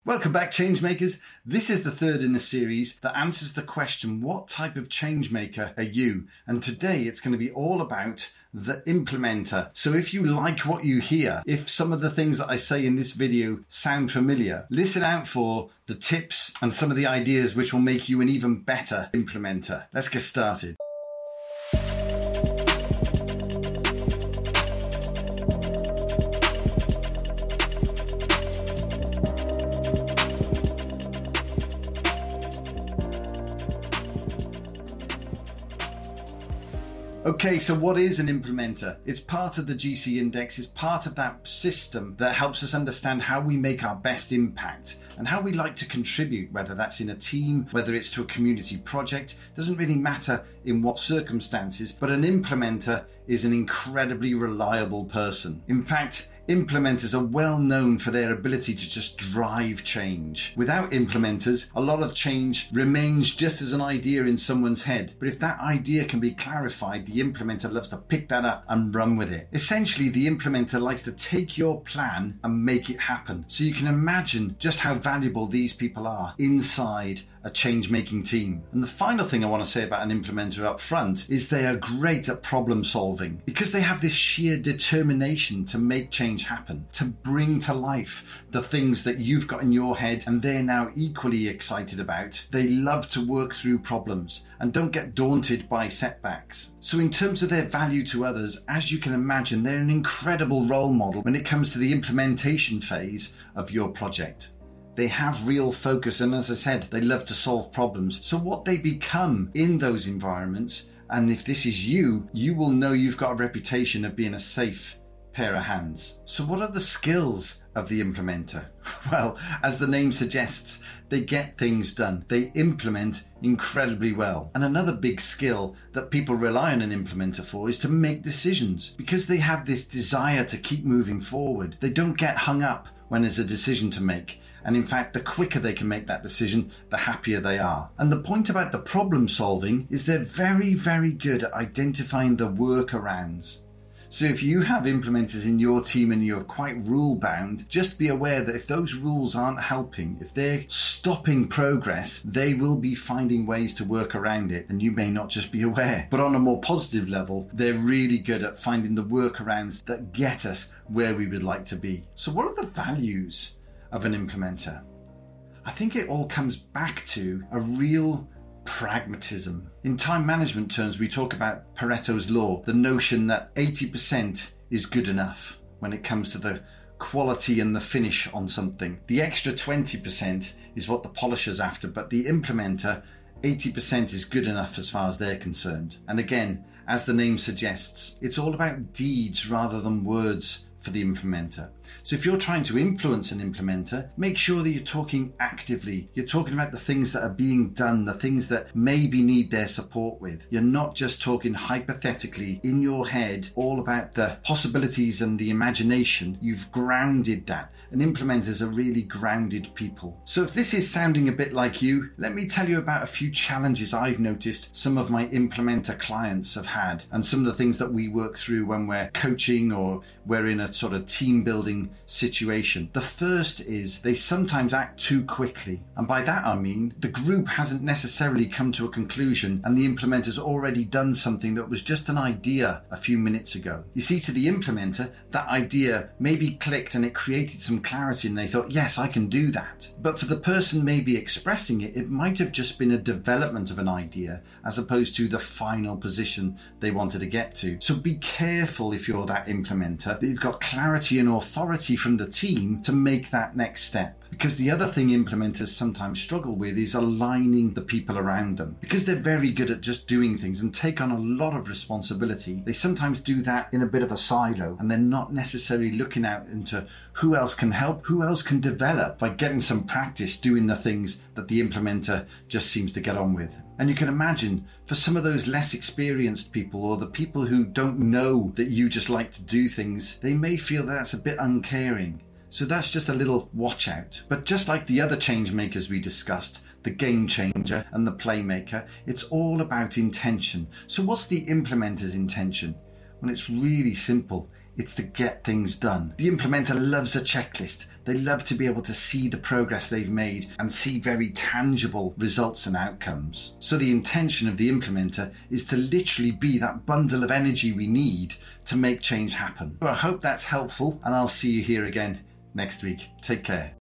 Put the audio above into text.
Welcome back, Changemakers. This is the third in a series that answers the question, what type of changemaker are you? And today it's going to be all about the implementer. So if you like what you hear, if some of the things that I say in this video sound familiar, listen out for the tips and some of the ideas which will make you an even better implementer. Let's get started. Okay, so what is an implementer? It's part of the GC Index, it's part of that system that helps us understand how we make our best impact and how we like to contribute, whether that's in a team, whether it's to a community project. Doesn't really matter in what circumstances, but an implementer is an incredibly reliable person. In fact, implementers are well known for their ability to just drive change. Without implementers, a lot of change remains just as an idea in someone's head. But if that idea can be clarified, the implementer loves to pick that up and run with it. Essentially, the implementer likes to take your plan and make it happen. So you can imagine just how valuable these people are inside a change-making team. And the final thing I want to say about an implementer up front is they are great at problem solving because they have this sheer determination to make change happen, to bring to life the things that you've got in your head and they're now equally excited about. They love to work through problems and don't get daunted by setbacks. So in terms of their value to others, as you can imagine, they're an incredible role model when it comes to the implementation phase of your project. They have real focus, and as I said, they love to solve problems. So what they become in those environments, and if this is you, you will know you've got a reputation of being a safe pair of hands. So what are the skills of the implementer? Well, as the name suggests, they get things done. They implement incredibly well. And another big skill that people rely on an implementer for is to make decisions, because they have this desire to keep moving forward. They don't get hung up when there's a decision to make. And in fact, the quicker they can make that decision, the happier they are. And the point about the problem solving is they're very, very good at identifying the workarounds. So if you have implementers in your team and you're quite rule bound, just be aware that if those rules aren't helping, if they're stopping progress, they will be finding ways to work around it. And you may not just be aware. But on a more positive level, they're really good at finding the workarounds that get us where we would like to be. So what are the values of an implementer? I think it all comes back to a real pragmatism. In time management terms, we talk about Pareto's law, the notion that 80% is good enough when it comes to the quality and the finish on something. The extra 20% is what the polisher's after, but the implementer, 80% is good enough as far as they're concerned. And again, as the name suggests, it's all about deeds rather than words for the implementer. So if you're trying to influence an implementer, make sure that you're talking actively. You're talking about the things that are being done, the things that maybe need their support with. You're not just talking hypothetically in your head all about the possibilities and the imagination. You've grounded that. And implementers are really grounded people. So if this is sounding a bit like you, let me tell you about a few challenges I've noticed some of my implementer clients have had and some of the things that we work through when we're coaching or we're in a sort of team building situation. The first is they sometimes act too quickly. And by that I mean the group hasn't necessarily come to a conclusion and the implementer's already done something that was just an idea a few minutes ago. You see, to the implementer, that idea maybe clicked and it created some clarity and they thought, yes, I can do that. But for the person maybe expressing it, it might have just been a development of an idea as opposed to the final position they wanted to get to. So be careful if you're that implementer, that you've got clarity and authority from the team to make that next step. Because the other thing implementers sometimes struggle with is aligning the people around them. Because they're very good at just doing things and take on a lot of responsibility, they sometimes do that in a bit of a silo and they're not necessarily looking out into who else can help, who else can develop by getting some practice doing the things that the implementer just seems to get on with. And you can imagine for some of those less experienced people or the people who don't know that you just like to do things, they may feel that that's a bit uncaring. So that's just a little watch out. But just like the other change makers we discussed, the game changer and the playmaker, it's all about intention. So what's the implementer's intention? Well, it's really simple. It's to get things done. The implementer loves a checklist. They love to be able to see the progress they've made and see very tangible results and outcomes. So the intention of the implementer is to literally be that bundle of energy we need to make change happen. I hope that's helpful, and I'll see you here again next week. Take care.